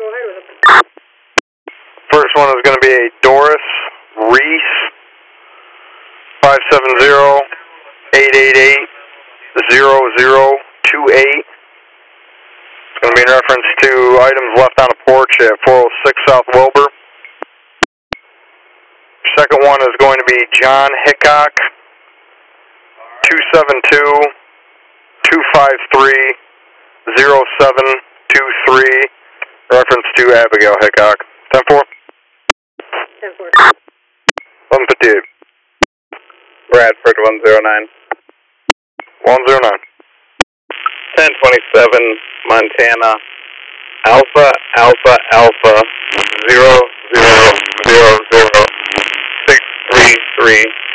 ahead with it. First one is going to be a Doris Reese 570-888-0028. It's going to be in reference to items left on a porch at 406 South Wilbur. Second one is going to be John Hickok 272-253-0723. Reference to Abigail Hickok. 10-4. 10-4. 1158. Bradford 109. 109. 1027 Montana Alpha Alpha Alpha 0000 633